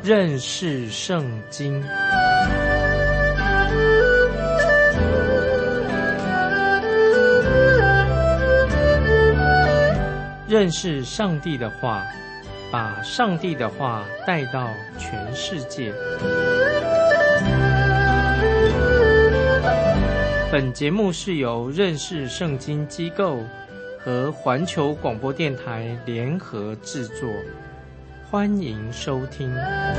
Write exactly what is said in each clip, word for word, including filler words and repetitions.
认识圣经。认识上帝的话，把上帝的话带到全世界。本节目是由认识圣经机构和环球广播电台联合制作，欢迎收听。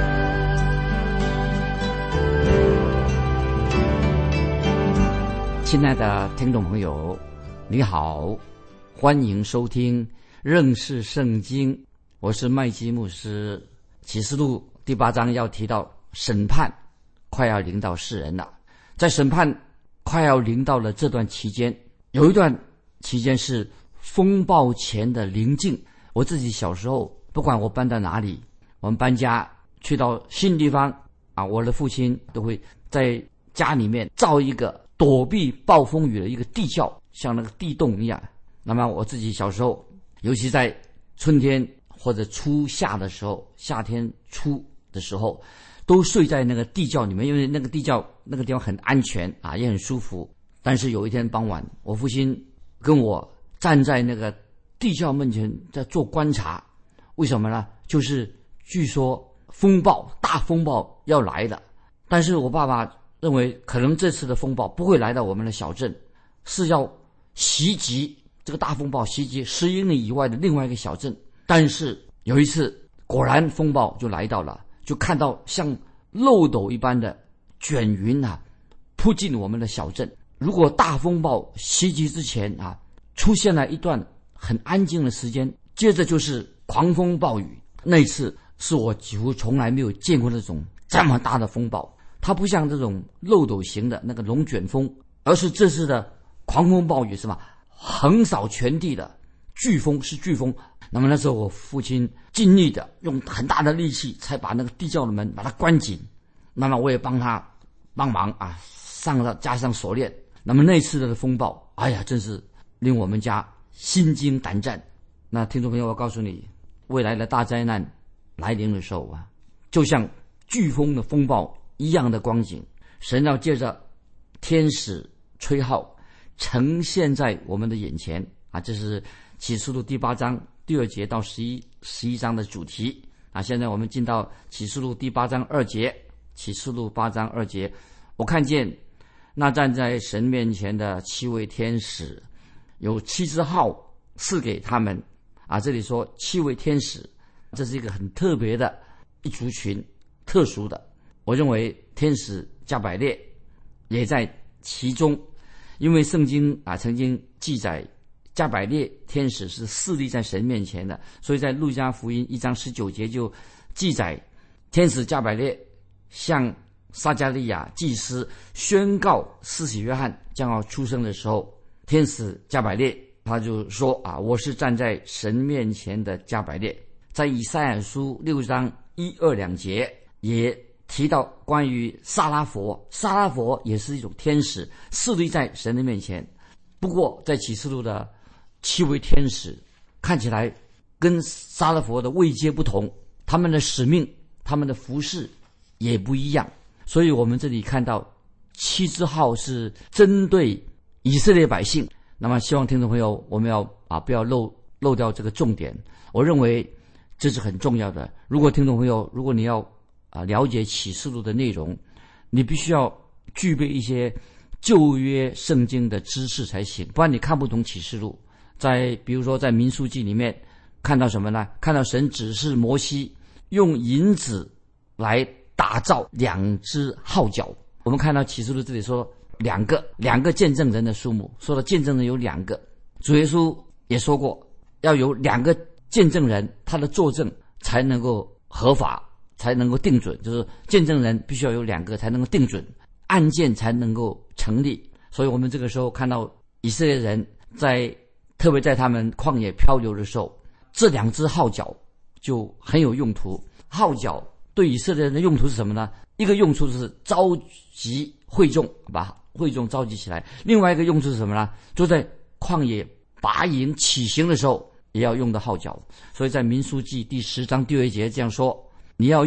亲爱的听众朋友，你好，欢迎收听认识圣经，我是麦基牧师。启示录第八章要提到审判快要临到世人了，在审判快要临到了这段期间，有一段期间是风暴前的宁静。我自己小时候，不管我搬到哪里，我们搬家去到新地方啊，我的父亲都会在家里面造一个躲避暴风雨的一个地窖，像那个地洞一样。那么我自己小时候，尤其在春天或者初夏的时候，夏天初的时候，都睡在那个地窖里面，因为那个地窖那个地方很安全啊，也很舒服。但是有一天傍晚，我父亲跟我站在那个地窖面前在做观察。为什么呢？就是据说风暴大风暴要来了，但是我爸爸认为可能这次的风暴不会来到我们的小镇，是要袭击这个大风暴袭击十英里以外的另外一个小镇。但是有一次果然风暴就来到了，就看到像漏斗一般的卷云啊扑进我们的小镇。如果大风暴袭击之前啊出现了一段很安静的时间，接着就是狂风暴雨。那一次是我几乎从来没有见过那种这么大的风暴，它不像这种漏斗型的那个龙卷风，而是这次的狂风暴雨是吧，横扫全地的飓风，是飓风。那么那时候我父亲尽力的用很大的力气才把那个地窖的门把它关紧，那么我也帮他帮忙啊，上了加上锁链。那么那次的风暴，哎呀，真是令我们家心惊胆战。那听众朋友，我告诉你，未来的大灾难来临的时候啊，就像飓风的风暴一样的光景，神要借着天使吹号呈现在我们的眼前啊。这是启示录第八章第二节到十一十一章的主题啊。现在我们进到启示录第八章二节。启示录八章二节，我看见那站在神面前的七位天使，有七只号赐给他们啊。这里说七位天使，这是一个很特别的一族群，特殊的。我认为天使加百列也在其中，因为圣经啊曾经记载加百列天使是侍立在神面前的，所以在路加福音一章十九节就记载天使加百列向撒加利亚祭司宣告施洗约翰将要出生的时候，天使加百列他就说啊，我是站在神面前的加百列。在以赛亚书六章一二两节也提到关于撒拉佛，撒拉佛也是一种天使，侍立在神的面前。不过在启示录的七位天使看起来跟撒拉佛的位阶不同，他们的使命他们的服事也不一样。所以我们这里看到七只号是针对以色列百姓。那么希望听众朋友我们要啊不要漏漏掉这个重点，我认为这是很重要的。如果听众朋友如果你要啊了解启示录的内容，你必须要具备一些旧约圣经的知识才行，不然你看不懂启示录。在比如说在民数记里面看到什么呢？看到神指示摩西用银子来打造两只号角。我们看到启示录这里说两个两个见证人的数目，说的见证人有两个。主耶稣也说过要有两个见证人，他的作证才能够合法，才能够定准，就是见证人必须要有两个才能够定准，案件才能够成立。所以我们这个时候看到以色列人在特别在他们旷野漂流的时候，这两只号角就很有用途。号角对以色列人的用途是什么呢？一个用处是召集会众，把会众召集起来；另外一个用处是什么呢？就在旷野拔营起行的时候也要用的号角。所以在民书记第十章第二节这样说，你要用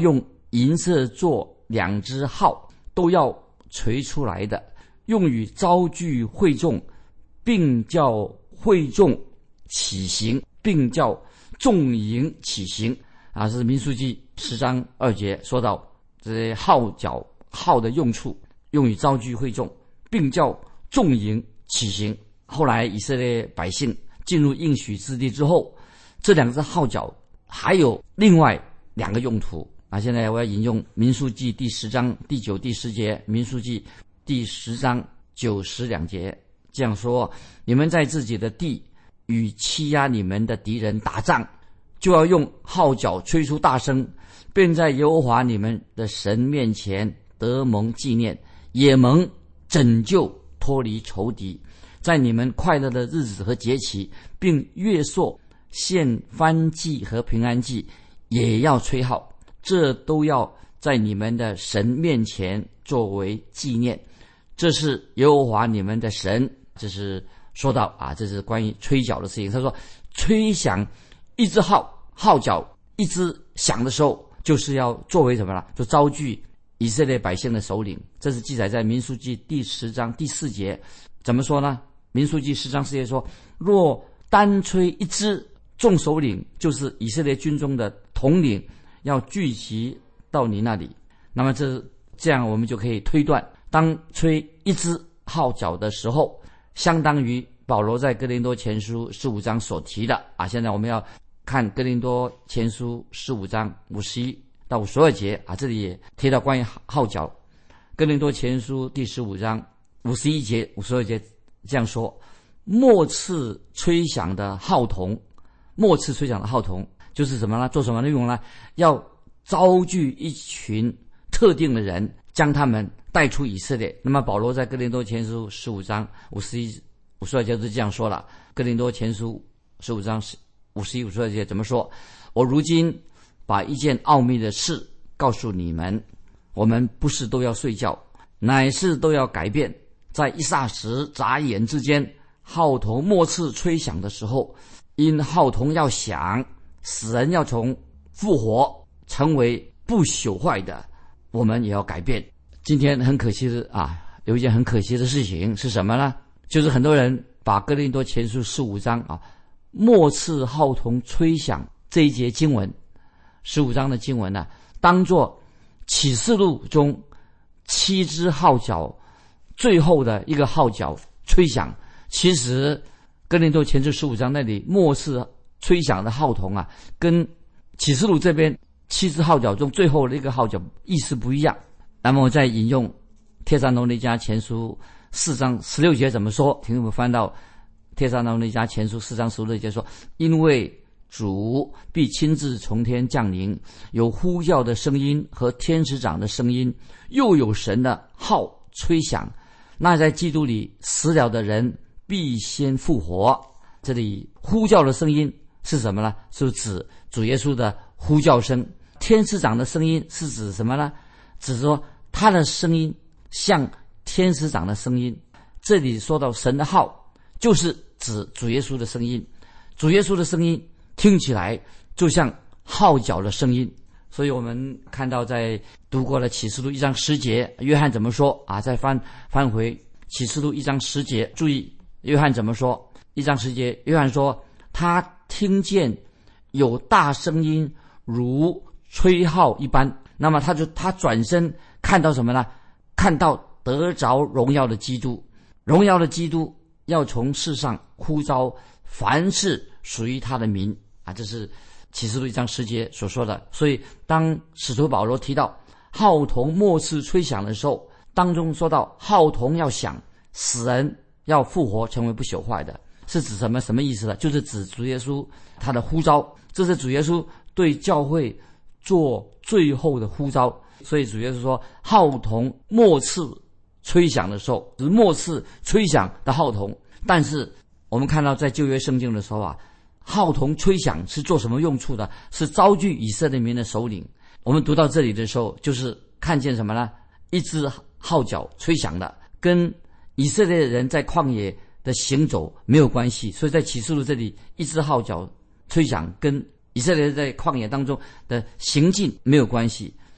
银色做两只号，都要吹出来的，用于招聚会众，并叫会众起行，并叫众营起行。啊，是民数记十章二节说到这些号角号的用处，用于招聚会众，并叫众营起行。后来以色列百姓进入应许之地之后，这两只号角还有另外两个用途。啊，现在我要引用民数记第十章第九、第十节，民数记第十章九十两节这样说：你们在自己的地与欺压你们的敌人打仗，就要用号角吹出大声，便在耶和华你们的神面前得蒙纪念，也蒙拯救脱离仇敌。在你们快乐的日子和节期，并月朔献燔祭和平安祭，也要吹号，这都要在你们的神面前作为纪念。这是耶和华你们的神。这是说到啊，这是关于吹角的事情。他说，吹响一只号，号角一只响的时候，就是要作为什么呢？就招聚以色列百姓的首领。这是记载在民数记第十章第四节。怎么说呢？民数记十章四节说，若单吹一支，众首领就是以色列军中的统领要聚集到你那里。那么这这样我们就可以推断，当吹一支号角的时候，相当于保罗在哥林多前书十五章所提的啊。现在我们要看哥林多前书十五章五十一到五十二节啊，这里也提到关于号角。哥林多前书第十五章五十一节、五十二节这样说：末次吹响的号筒，末次吹响的号筒就是什么呢？做什么的用呢？要招聚一群特定的人，将他们带出以色列。那么保罗在哥林多前书十五章五十一、五十二节就这样说了。哥林多前书十五章五十一、五十二节怎么说？我如今把一件奥秘的事告诉你们，我们不是都要睡觉，乃是都要改变。在一霎时眨眼之间，号筒末次吹响的时候，因号筒要响，死人要从复活成为不朽坏的，我们也要改变。今天很可惜的啊，有一件很可惜的事情是什么呢？就是很多人把哥林多前书十五章啊末次号筒吹响这一节经文，十五章的经文呢、啊，当作启示录中七支号角最后的一个号角吹响。其实哥林多前书十五章那里末次吹响的号筒啊，跟启示录这边七支号角中最后的一个号角意思不一样。那么我再引用帖撒罗尼迦前书四章十六节怎么说？请我们翻到帖撒罗尼迦前书四章十六节说：因为主必亲自从天降临，有呼叫的声音和天使长的声音，又有神的号吹响，那在基督里死了的人必先复活。这里呼叫的声音是什么呢？是指主耶稣的呼叫声。天使长的声音是指什么呢？只是说他的声音像天使长的声音。这里说到神的号，就是指主耶稣的声音。主耶稣的声音听起来就像号角的声音。所以我们看到在读过了启示录一章十节，约翰怎么说啊？再翻翻回启示录一章十节，注意约翰怎么说？一章十节，约翰说他听见有大声音如吹号一般。那么他就他转身看到什么呢？看到得着荣耀的基督。荣耀的基督要从世上呼召凡是属于他的民啊，这是启示录一章十节所说的。所以当使徒保罗提到号筒末次吹响的时候，当中说到号筒要响，死人要复活成为不朽坏的，是指什么什么意思呢？就是指主耶稣他的呼召，这是主耶稣对教会做最后的呼召。所以主耶稣说号筒末次吹响的时候，就是末次吹响的号筒。但是我们看到在旧约圣经的时候啊，号筒吹响是做什么用处的？是招聚以色列民的首领。我们读到这里的时候，就是看见什么呢？一支号角吹响的，跟以色列人在旷野的行走没有关系。所以在启示录这里，一支号角吹响跟以色列人在旷野当中的行进没有关系。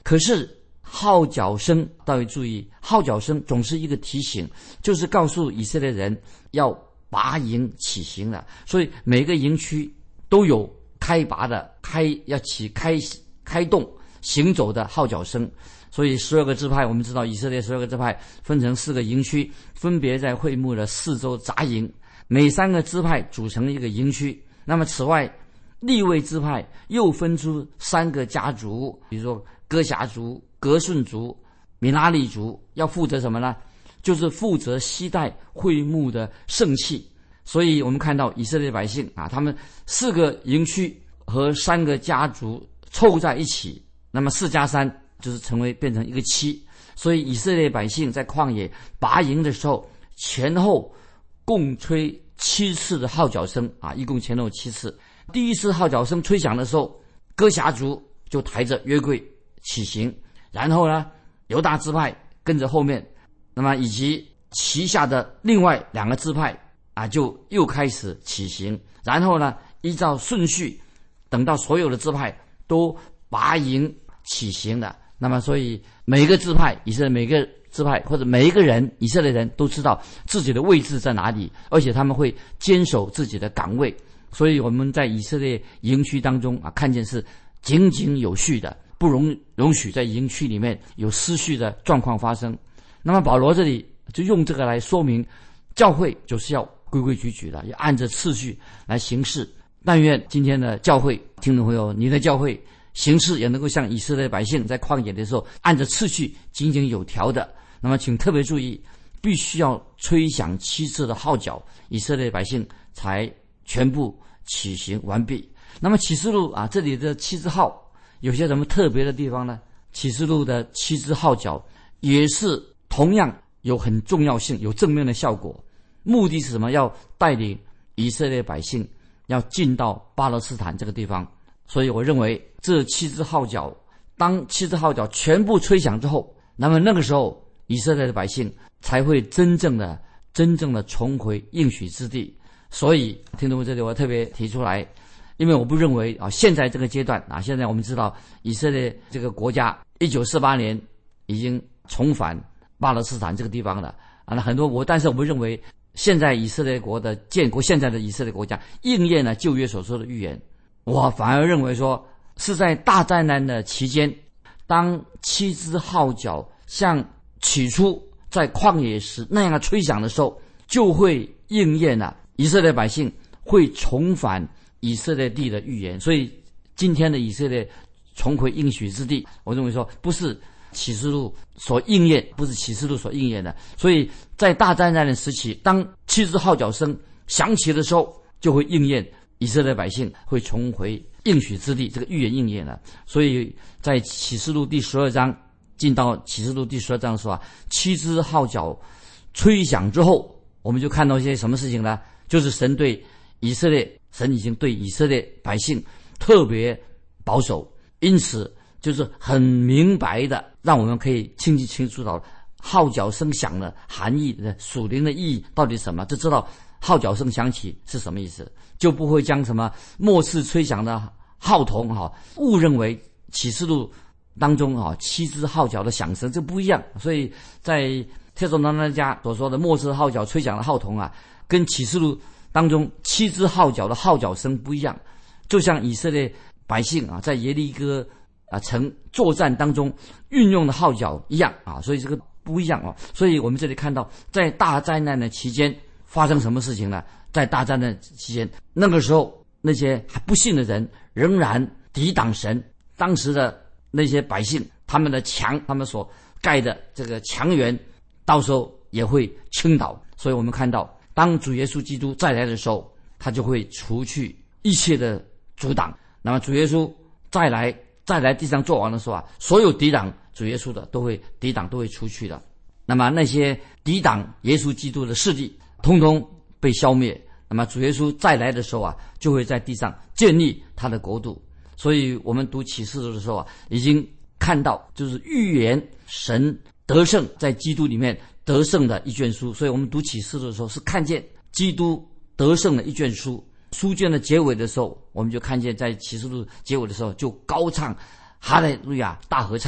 可是号角声，大家注意，号角声总是一个提醒，就是告诉以色列人要拔营起行了。所以每个营区都有开拔的开要起开开动行走的号角声。所以十二个支派，我们知道以色列十二个支派分成四个营区，分别在会幕的四周扎营，每三个支派组成一个营区。那么此外，利未支派又分出三个家族，比如说哥辖族、革顺族、米拉利族，要负责什么呢？就是负责携带会幕的圣器。所以我们看到以色列百姓啊，他们四个营区和三个家族凑在一起，那么四加三就是成为变成一个七。所以以色列百姓在旷野拔营的时候，前后共吹七次的号角声啊，一共前后七次。第一次号角声吹响的时候，哥辖族就抬着约柜起行，然后呢，犹大支派跟着后面，那么以及旗下的另外两个支派啊，就又开始起行，然后呢，依照顺序，等到所有的支派都拔营起行了，那么所以每一个支派，以色列每个支派或者每一个人，以色列人都知道自己的位置在哪里，而且他们会坚守自己的岗位。所以我们在以色列营区当中啊，看见是井井有序的，不容容许在营区里面有失序的状况发生。那么保罗这里就用这个来说明，教会就是要规规矩矩的，要按着次序来行事。但愿今天的教会听众朋友，你的教会行事也能够像以色列百姓在旷野的时候按着次序井井有条的。那么请特别注意，必须要吹响七次的号角，以色列百姓才全部起行完毕。那么启示录啊，这里的七支号有些什么特别的地方呢？启示录的七支号角也是同样有很重要性，有正面的效果。目的是什么？要带领以色列百姓要进到巴勒斯坦这个地方。所以我认为这七支号角，当七支号角全部吹响之后，那么那个时候以色列的百姓才会真正的真正的重回应许之地。所以听众们，这里我特别提出来，因为我不认为啊，现在这个阶段啊，现在我们知道以色列这个国家一九四八年已经重返巴勒斯坦这个地方了啊，那很多我，但是我们认为现在以色列国的建国，现在的以色列国家应验了旧约所说的预言。我反而认为说是在大灾难的期间，当七支号角像起初在旷野时那样吹响的时候，就会应验了以色列百姓会重返以色列地的预言。所以今天的以色列重回应许之地，我认为说不是启示录所应验，不是启示录所应验的。所以在大灾难的时期，当七支号角声响起的时候，就会应验以色列百姓会重回应许之地，这个预言应验了。所以在启示录第十二章进到启示录第十二章的时候啊，七支号角吹响之后，我们就看到一些什么事情呢？就是神对以色列，神已经对以色列百姓特别保守，因此就是很明白的，让我们可以清清清楚到号角声响的含义的属灵的意义到底是什么，就知道号角声响起是什么意思，就不会将什么末次吹响的号筒哈误认为启示录当中哈七支号角的响声，这不一样。所以在帖撒罗尼迦所说的末次号角吹响的号筒啊，跟启示录当中七支号角的号角声不一样。就像以色列百姓啊在耶利哥啊城作战当中运用的号角一样啊，所以这个不一样啊。所以我们这里看到在大灾难的期间发生什么事情呢？在大灾难期间，那个时候那些还不信的人仍然抵挡神，当时的那些百姓，他们的墙，他们所盖的这个墙垣，到时候也会倾倒。所以我们看到当主耶稣基督再来的时候，他就会除去一切的阻挡。那么主耶稣再来再来地上做王的时候啊，所有抵挡主耶稣的都会抵挡都会出去的。那么那些抵挡耶稣基督的势力通通被消灭。那么主耶稣再来的时候啊，就会在地上建立他的国度。所以我们读启示录的时候啊，已经看到就是预言神得胜在基督里面得胜的一卷书。所以我们读启示录的时候是看见基督得胜的一卷书。书卷的结尾的时候，我们就看见在启示录结尾的时候就高唱哈利路亚大合唱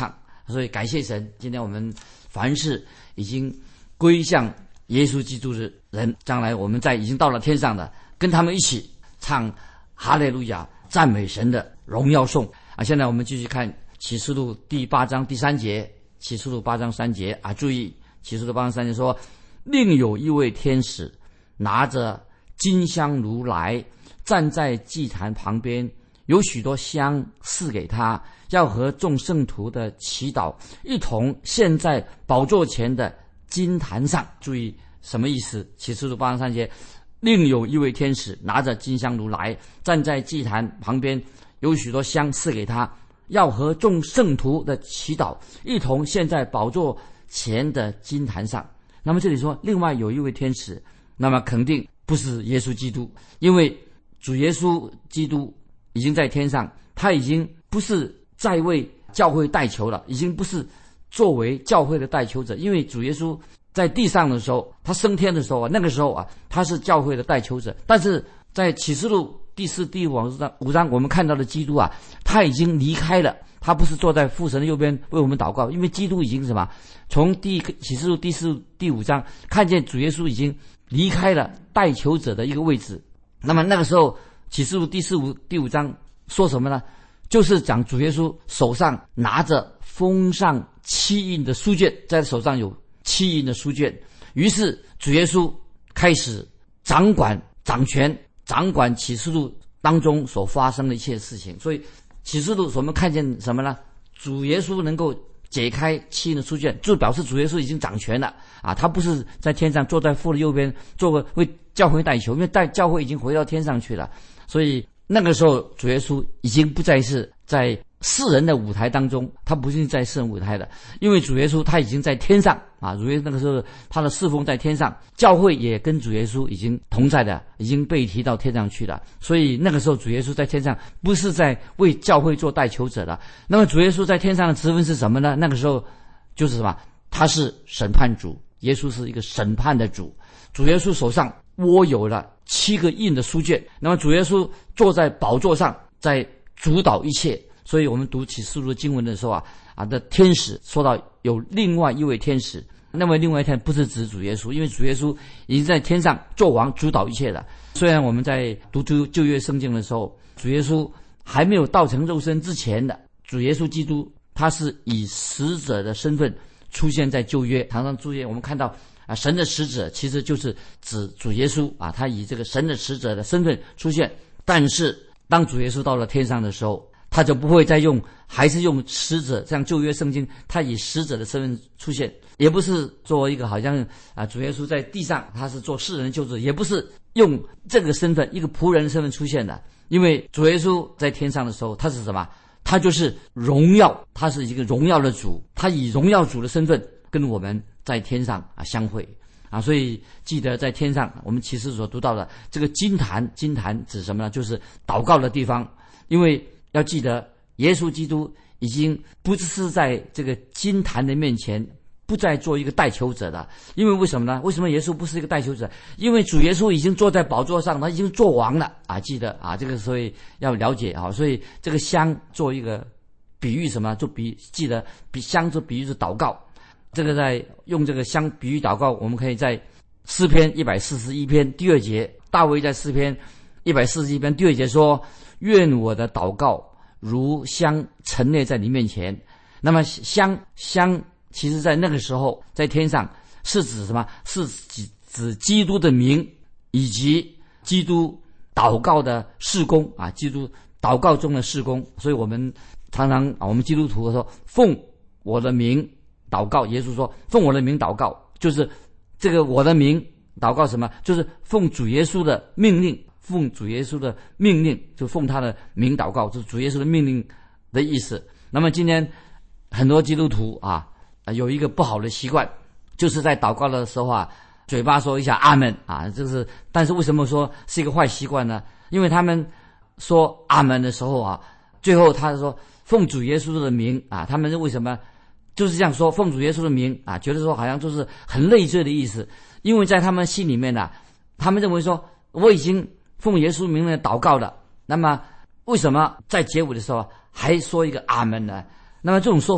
所以感谢神，今天我们凡是已经归向耶稣基督的人，将来我们在已经到了天上的，跟他们一起唱哈利路亚，赞美神的荣耀颂啊！现在我们继续看启示录第八章第三节，启示录八章三节啊，注意启示录八章三节说，另有一位天使拿着金香炉来，站在祭坛旁边，有许多香赐给他，要和众圣徒的祈祷一同献在宝座前的金坛上。注意什么意思？启示录八章三节，另有一位天使拿着金香炉来，站在祭坛旁边，有许多香赐给他，要和众圣徒的祈祷一同献在宝座前的金坛上。那么这里说另外有一位天使，那么肯定不是耶稣基督，因为主耶稣基督已经在天上，他已经不是在为教会代求了，已经不是作为教会的代求者。因为主耶稣在地上的时候，他升天的时候啊，那个时候啊，他是教会的代求者。但是在启示录第四、第五章五章，我们看到的基督啊，他已经离开了，他不是坐在父神的右边为我们祷告，因为基督已经什么？从第启示录第四、第五章看见主耶稣已经离开了代求者的一个位置。那么那个时候启示录第四五第五章说什么呢？就是讲主耶稣手上拿着封上七印的书卷，在手上有七印的书卷，于是主耶稣开始掌管掌权掌管启示录当中所发生的一切事情。所以启示录我们看见什么呢？主耶稣能够解开七印的书卷，就表示主耶稣已经掌权了啊！他不是在天上坐在父的右边，做个为教会代求，因为代教会已经回到天上去了。所以那个时候主耶稣已经不再是在世人的舞台当中，他不是在世人舞台的，因为主耶稣他已经在天上啊！主耶稣那个时候他的侍奉在天上，教会也跟主耶稣已经同在的，已经被提到天上去了。所以那个时候主耶稣在天上不是在为教会做代求者的。那么主耶稣在天上的职分是什么呢？那个时候就是什么？他是审判主，耶稣是一个审判的主。主耶稣手上握有了七个印的书卷，那么主耶稣坐在宝座上，在主导一切。所以我们读启示录的经文的时候啊啊的天使说到有另外一位天使，那么另外一天不是指主耶稣，因为主耶稣已经在天上做王主导一切了。虽然我们在读旧旧约圣经的时候，主耶稣还没有道成肉身之前的主耶稣基督，他是以使者的身份出现在旧约。常常注意我们看到啊，神的使者其实就是指主耶稣啊，他以这个神的使者的身份出现。但是当主耶稣到了天上的时候，他就不会再用，还是用使者，像旧约圣经，他以使者的身份出现，也不是做一个好像啊，主耶稣在地上他是做世人的救主，也不是用这个身份，一个仆人的身份出现的。因为主耶稣在天上的时候，他是什么？他就是荣耀，他是一个荣耀的主，他以荣耀主的身份跟我们在天上啊相会啊。所以记得在天上，我们启示所读到的这个金坛，金坛指什么呢？就是祷告的地方。因为要记得，耶稣基督已经不是在这个金坛的面前不再做一个代求者了。因为为什么呢？为什么耶稣不是一个代求者？因为主耶稣已经坐在宝座上，他已经做王了啊！记得啊，这个所以要了解啊。所以这个香做一个比喻什么？就比记得比香就比喻是祷告。这个在用这个香比喻祷告，我们可以在诗篇一百四十一篇第二节，大卫在诗篇一百四十一篇第二节说：愿我的祷告如香陈列在你面前。那么香香其实在那个时候在天上是指什么？是指指基督的名以及基督祷告的事工啊，基督祷告中的事工。所以我们常常啊，我们基督徒说奉我的名祷告，耶稣说奉我的名祷告，就是这个我的名祷告什么？就是奉主耶稣的命令，奉主耶稣的命令，就奉他的名祷告，就是主耶稣的命令的意思。那么今天很多基督徒啊有一个不好的习惯，就是在祷告的时候啊，嘴巴说一下阿们啊，这是但是为什么说是一个坏习惯呢？因为他们说阿们的时候啊，最后他说奉主耶稣的名啊，他们是为什么就是这样说奉主耶稣的名啊，觉得说好像就是很累赘的意思。因为在他们心里面呢、啊，他们认为说我已经奉耶稣名来祷告了，那么为什么在结尾的时候还说一个阿们呢？那么这种说法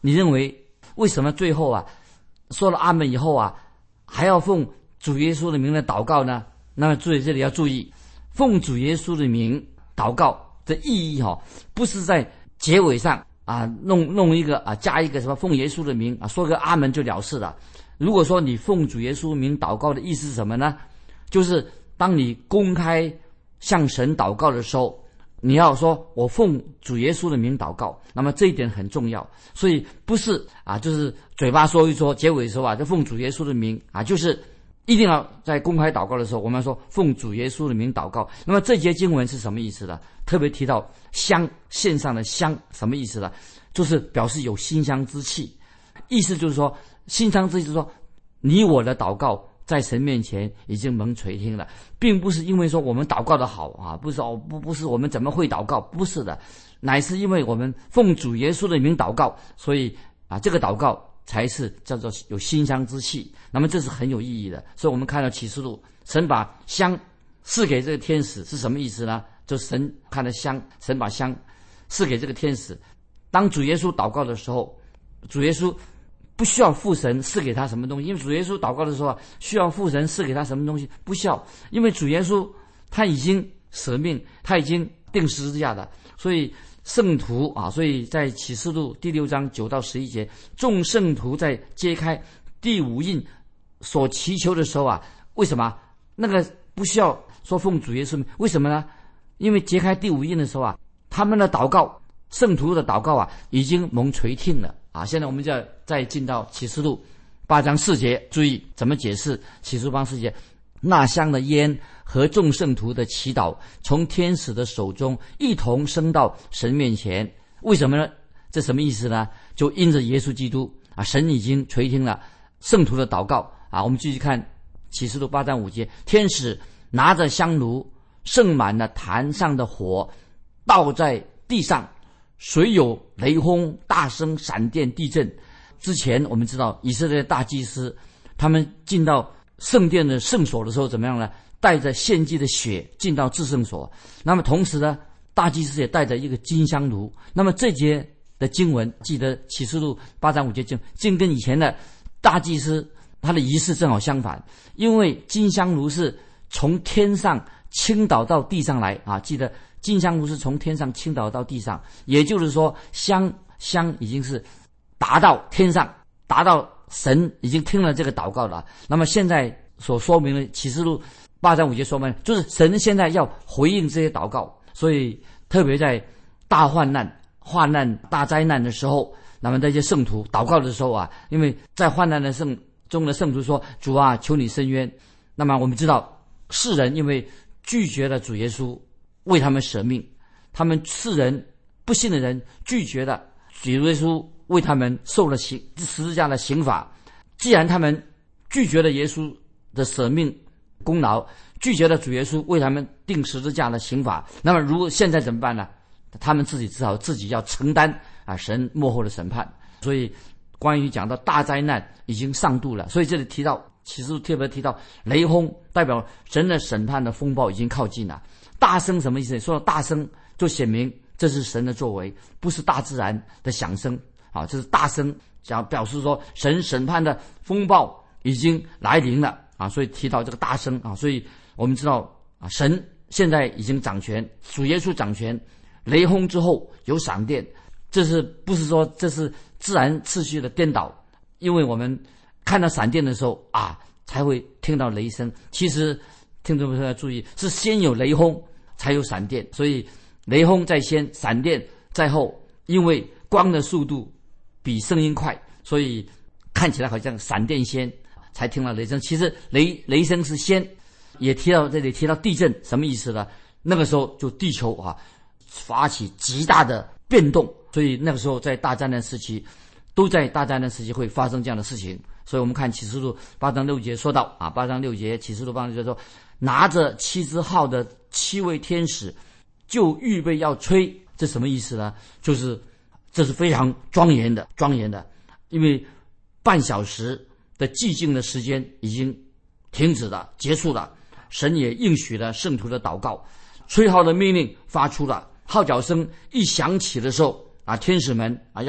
你认为为什么最后啊说了阿们以后啊还要奉主耶稣的名来祷告呢？那么注意这里要注意，奉主耶稣的名祷告的意义哈、哦，不是在结尾上啊弄弄一个啊加一个什么奉耶稣的名啊说个阿们就了事了。如果说你奉主耶稣名祷告的意思是什么呢？就是当你公开向神祷告的时候，你要说我奉主耶稣的名祷告，那么这一点很重要。所以不是啊就是嘴巴说一说，结尾的时候啊就奉主耶稣的名啊，就是一定要在公开祷告的时候我们要说奉主耶稣的名祷告。那么这节经文是什么意思呢？特别提到香，献上的香什么意思呢？就是表示有馨香之气，意思就是说馨香之气就是说你我的祷告在神面前已经蒙垂听了，并不是因为说我们祷告的好啊，不是哦，不不是我们怎么会祷告，不是的，乃是因为我们奉主耶稣的名祷告，所以啊这个祷告才是叫做有馨香之气。那么这是很有意义的。所以我们看到启示录，神把香赐给这个天使是什么意思呢？就神看了香，神把香赐给这个天使。当主耶稣祷告的时候，主耶稣不需要父神赐给他什么东西，因为主耶稣祷告的时候啊，需要父神赐给他什么东西？不需要，因为主耶稣他已经舍命，他已经定十字架的。所以圣徒啊，所以在启示录第六章九到十一节，众圣徒在揭开第五印所祈求的时候啊，为什么那个不需要说奉主耶稣？为什么呢？因为揭开第五印的时候啊，他们的祷告，圣徒的祷告啊，已经蒙垂听了啊。现在我们就要再进到启示录八章四节，注意怎么解释启示录八章四节。那香的烟和众圣徒的祈祷从天使的手中一同升到神面前。为什么呢？这什么意思呢？就因着耶稣基督啊，神已经垂听了圣徒的祷告啊。我们继续看启示录八章五节，天使拿着香炉盛满了坛上的火，倒在地上，水有雷轰、大声、闪电、地震。之前我们知道以色列大祭司他们进到圣殿的圣所的时候怎么样呢？带着献祭的血进到至圣所。那么同时呢，大祭司也带着一个金香炉。那么这节的经文，记得启示录八章五节经，竟跟以前的大祭司他的仪式正好相反，因为金香炉是从天上倾倒到地上来啊！记得金香炉是从天上倾倒到地上，也就是说香香已经是达到天上，达到神已经听了这个祷告了。那么现在所说明的启示录八章五节说明，就是神现在要回应这些祷告。所以特别在大患难、患难、大灾难的时候，那么这些圣徒祷告的时候啊，因为在患难的圣中的圣徒说：“主啊，求你伸冤。”那么我们知道世人因为拒绝了主耶稣为他们舍命，他们世人不信的人拒绝了主耶稣为他们受了刑十字架的刑罚。既然他们拒绝了耶稣的舍命功劳，拒绝了主耶稣为他们定十字架的刑罚，那么如果现在怎么办呢？他们自己只好自己要承担啊神末后的审判。所以关于讲到大灾难已经上度了，所以这里提到启示录特别提到雷轰，代表神的审判的风暴已经靠近了。大声什么意思？说到大声就显明这是神的作为，不是大自然的响声啊，这是大声讲表示说神审判的风暴已经来临了啊。所以提到这个大声啊，所以我们知道啊，神现在已经掌权，主耶稣掌权。雷轰之后有闪电，这是不是说这是自然秩序的颠倒？因为我们看到闪电的时候啊，才会听到雷声。其实听众朋友要注意，是先有雷轰才有闪电，所以雷轰在先，闪电在后。因为光的速度比声音快，所以看起来好像闪电先才听到雷声，其实雷雷声是先。也提到这里提到地震，什么意思呢？那个时候就地球啊发起极大的变动，所以那个时候在大灾难时期，都在大灾难时期会发生这样的事情。所以我们看启示录八章六节说到啊，八章六节启示录八章六节说，拿着七支号的七位天使就预备要吹。这什么意思呢？就是这是非常庄严的庄严的，因为半小时的寂静的时间已经停止了，结束了。神也应许了圣徒的祷告，吹号的命令发出了，号角声一响起的时候啊，天使们啊要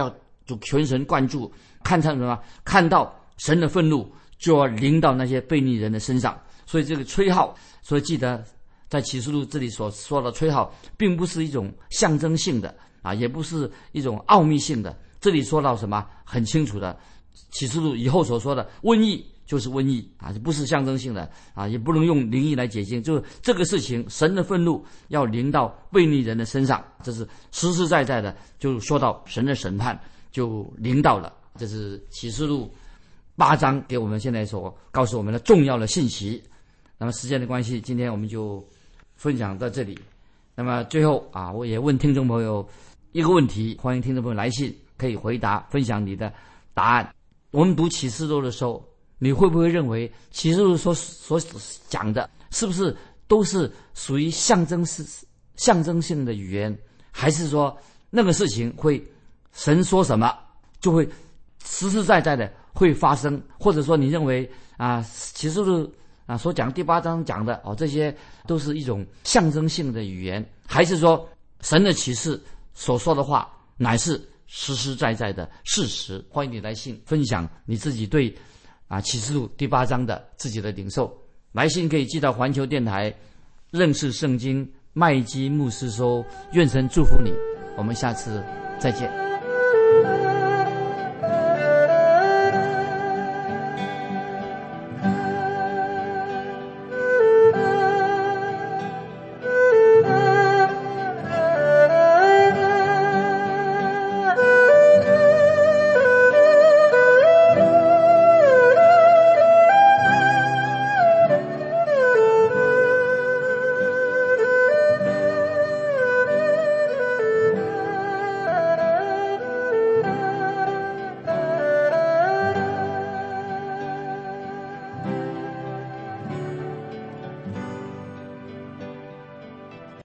就全神贯注，看到什么？看到神的愤怒就要临到那些悖逆人的身上。所以这个吹号，所以记得在启示录这里所说的吹号，并不是一种象征性的啊，也不是一种奥秘性的。这里说到什么？很清楚的，启示录以后所说的瘟疫就是瘟疫啊，不是象征性的啊，也不能用灵异来解经。就是这个事情，神的愤怒要临到悖逆人的身上，这是实实在在的，就说到神的审判就临到了。这是启示录八章给我们现在所告诉我们的重要的信息。那么时间的关系，今天我们就分享到这里。那么最后啊，我也问听众朋友一个问题，欢迎听众朋友来信可以回答分享你的答案。我们读启示录的时候，你会不会认为启示录所所讲的是不是都是属于象征式象征性的语言，还是说那个事情会神说什么就会实实在在的会发生？或者说你认为啊启示录啊所讲第八章讲的哦，这些都是一种象征性的语言，还是说神的启示所说的话乃是实实在在的事实？欢迎你来信分享你自己对啊启示录第八章的自己的领受。来信可以寄到环球电台认识圣经麦基牧师收。愿神祝福你，我们下次再见。